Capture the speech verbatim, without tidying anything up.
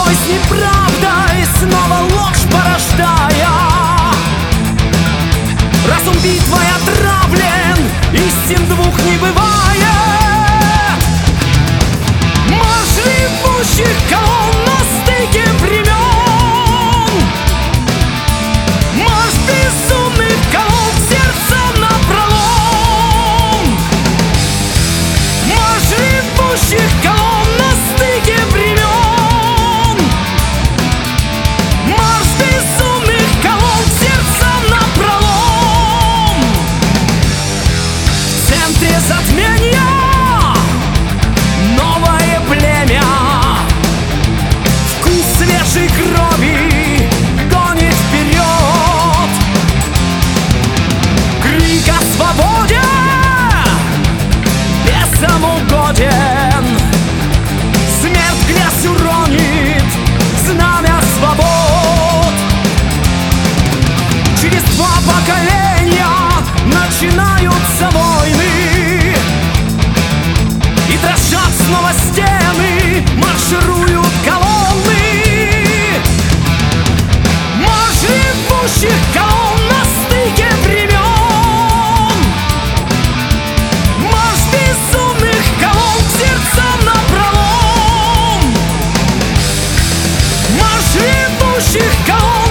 бой с неправдой, снова ложь порождая. Разум битвой отравлен, истин двух не бывает. Марш ревущих колонн на стыке времен, марш безумных колонн сердцем напролом, марш ревущих колонн на стыке времен, марш безумных колонн сердцем напролом. В центре затмения новое племя, вкус свежей крови гонит вперед. Крик о свободе бесом угоден, смерть грязь уронит знамя свобод. Через два поколения начинаются войны, и дрожат снова стены, маршируют колонны. Марш ревущих колонн на стыке времен, марш безумных колонн сердцем напролом, марш ревущих колонн